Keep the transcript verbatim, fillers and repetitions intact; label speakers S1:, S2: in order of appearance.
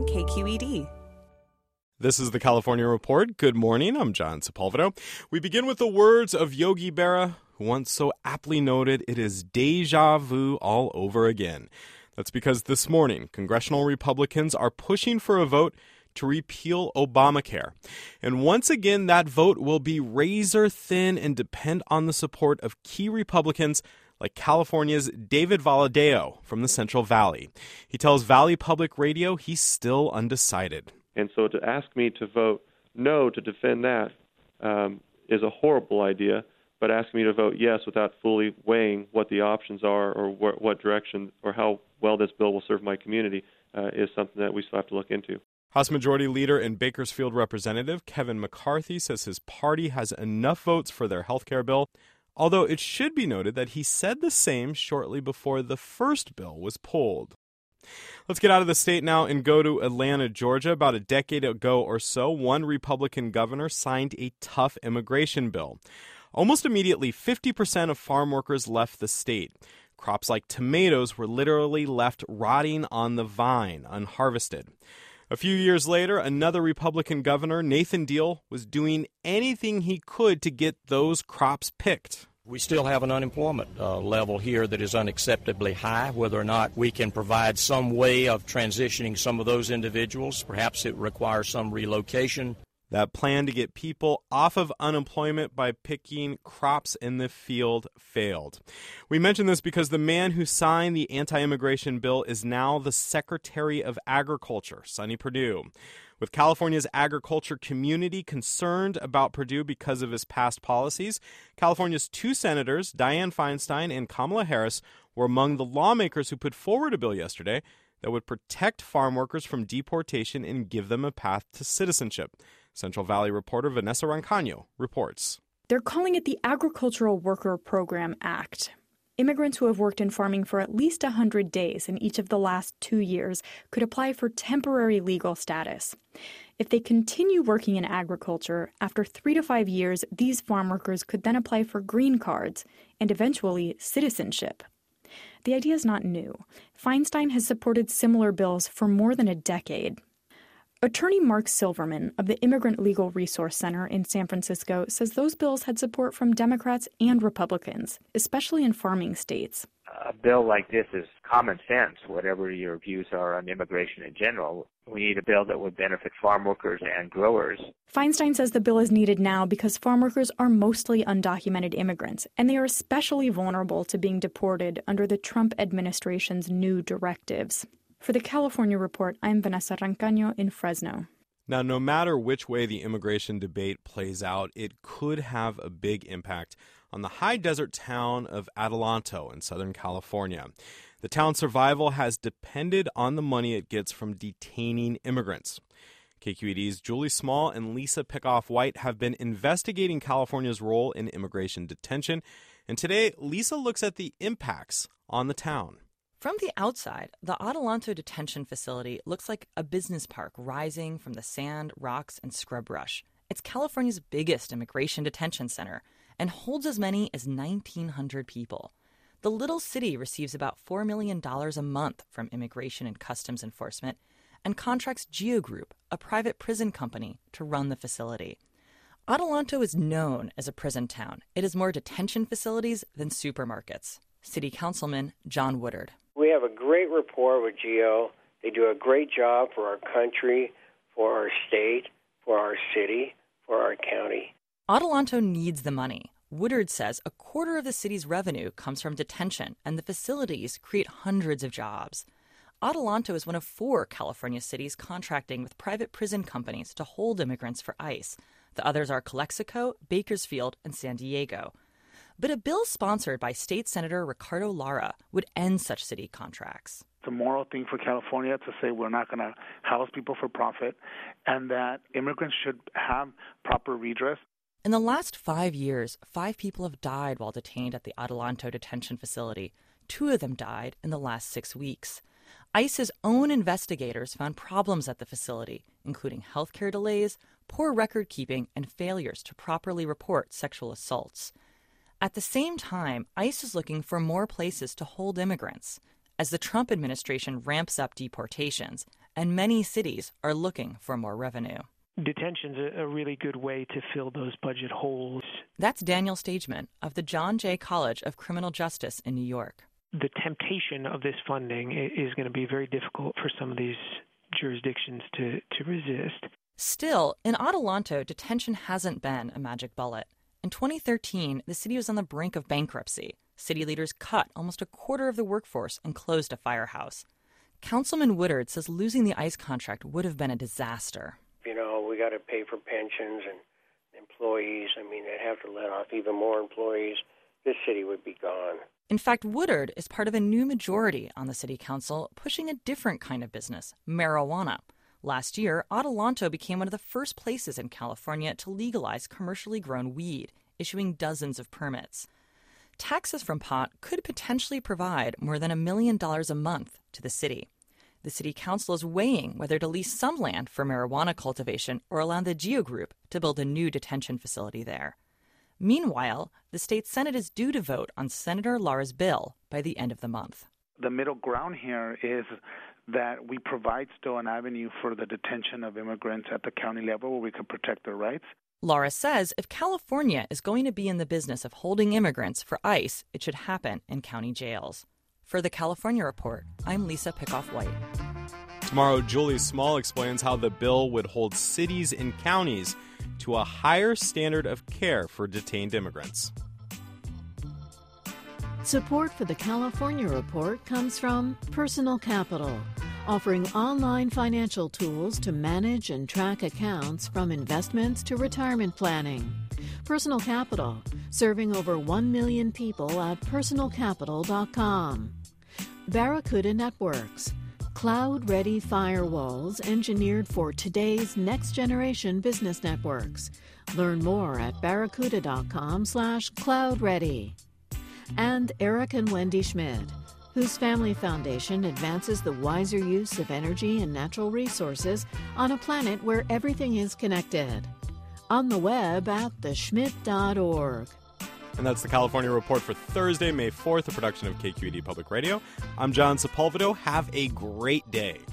S1: K Q E D.
S2: This is the California Report. Good morning. I'm John Sepulveda. We begin with the words of Yogi Berra, who once so aptly noted, it is deja vu all over again. That's because this morning, congressional Republicans are pushing for a vote to repeal Obamacare. And once again, that vote will be razor thin and depend on the support of key Republicans like California's David Valadao from the Central Valley. He tells Valley Public Radio he's still undecided.
S3: And so to ask me to vote no to defend that um, is a horrible idea, but asking me to vote yes without fully weighing what the options are or wh- what direction or how well this bill will serve my community uh, is something that we still have to look into.
S2: House Majority Leader and Bakersfield Representative Kevin McCarthy says his party has enough votes for their health care bill, although it should be noted that he said the same shortly before the first bill was pulled. Let's get out of the state now and go to Atlanta, Georgia. About a decade ago or so, one Republican governor signed a tough immigration bill. Almost immediately, fifty percent of farm workers left the state. Crops like tomatoes were literally left rotting on the vine, unharvested. A few years later, another Republican governor, Nathan Deal, was doing anything he could to get those crops picked.
S4: We still have an unemployment uh, level here that is unacceptably high. Whether or not we can provide some way of transitioning some of those individuals, perhaps it requires some relocation.
S2: That plan to get people off of unemployment by picking crops in the field failed. We mention this because the man who signed the anti-immigration bill is now the Secretary of Agriculture, Sonny Perdue. With California's agriculture community concerned about Perdue because of his past policies, California's two senators, Dianne Feinstein and Kamala Harris, were among the lawmakers who put forward a bill yesterday that would protect farm workers from deportation and give them a path to citizenship. Central Valley reporter Vanessa Rancaño reports.
S5: They're calling it the Agricultural Worker Program Act. Immigrants who have worked in farming for at least one hundred days in each of the last two years could apply for temporary legal status. If they continue working in agriculture, after three to five years, these farm workers could then apply for green cards and eventually citizenship. The idea is not new. Feinstein has supported similar bills for more than a decade. Attorney Mark Silverman of the Immigrant Legal Resource Center in San Francisco says those bills had support from Democrats and Republicans, especially in farming states.
S6: A bill like this is common sense, whatever your views are on immigration in general. We need a bill that would benefit farm workers and growers.
S5: Feinstein says the bill is needed now because farm workers are mostly undocumented immigrants, and they are especially vulnerable to being deported under the Trump administration's new directives. For the California Report, I'm Vanessa Rancaño in Fresno.
S2: Now, no matter which way the immigration debate plays out, it could have a big impact on the high desert town of Adelanto in Southern California. The town's survival has depended on the money it gets from detaining immigrants. K Q E D's Julie Small and Lisa Pickoff-White have been investigating California's role in immigration detention, and today Lisa looks at the impacts on the town.
S1: From the outside, the Adelanto Detention Facility looks like a business park rising from the sand, rocks, and scrub brush. It's California's biggest immigration detention center and holds as many as nineteen hundred people. The little city receives about four million dollars a month from Immigration and Customs Enforcement and contracts GeoGroup, a private prison company, to run the facility. Adelanto is known as a prison town. It has more detention facilities than supermarkets. City Councilman John Woodard.
S7: We have a great rapport with Geo. They do a great job for our country, for our state, for our city, for our county.
S1: Adelanto needs the money. Woodard says a quarter of the city's revenue comes from detention, and the facilities create hundreds of jobs. Adelanto is one of four California cities contracting with private prison companies to hold immigrants for ICE. The others are Calexico, Bakersfield, and San Diego. But a bill sponsored by State Senator Ricardo Lara would end such city contracts.
S8: It's a moral thing for California to say we're not going to house people for profit and that immigrants should have proper redress.
S1: In the last five years, five people have died while detained at the Adelanto detention facility. Two of them died in the last six weeks. ICE's own investigators found problems at the facility, including healthcare delays, poor record keeping, and failures to properly report sexual assaults. At the same time, ICE is looking for more places to hold immigrants. as the Trump administration ramps up deportations, and many cities are looking for more revenue.
S9: Detention's a, a really good way to fill those budget holes.
S1: That's Daniel Stageman of the John Jay College of Criminal Justice in New York.
S9: The temptation of this funding is going to be very difficult for some of these jurisdictions to, to resist.
S1: Still, in Adelanto, detention hasn't been a magic bullet. In twenty thirteen, the city was on the brink of bankruptcy. City leaders cut almost a quarter of the workforce and closed a firehouse. Councilman Woodard says losing the ICE contract would have been a disaster.
S7: You know, we got to pay for pensions and employees. I mean, they'd have to let off even more employees. This city would be gone.
S1: In fact, Woodard is part of a new majority on the city council pushing a different kind of business, marijuana. Last year, Adelanto became one of the first places in California to legalize commercially grown weed, issuing dozens of permits. Taxes from pot could potentially provide more than a million dollars a month to the city. The city council is weighing whether to lease some land for marijuana cultivation or allow the Geo Group to build a new detention facility there. Meanwhile, the state Senate is due to vote on Senator Lara's bill by the end of the month.
S8: The middle ground here is that we provide still an avenue for the detention of immigrants at the county level where we can protect their rights.
S1: Lara says if California is going to be in the business of holding immigrants for ICE, it should happen in county jails. For the California Report, I'm Lisa Pickoff-White.
S2: Tomorrow, Julie Small explains how the bill would hold cities and counties to a higher standard of care for detained immigrants.
S10: Support for the California Report comes from Personal Capital, offering online financial tools to manage and track accounts from investments to retirement planning. Personal Capital, serving over one million people at personal capital dot com. Barracuda Networks, cloud-ready firewalls engineered for today's next-generation business networks. Learn more at barracuda dot com slash cloud ready. And Eric and Wendy Schmidt, whose family foundation advances the wiser use of energy and natural resources on a planet where everything is connected. On the web at the schmidt dot org.
S2: And that's the California Report for Thursday, May fourth, a production of K Q E D Public Radio. I'm John Sepulveda. Have a great day.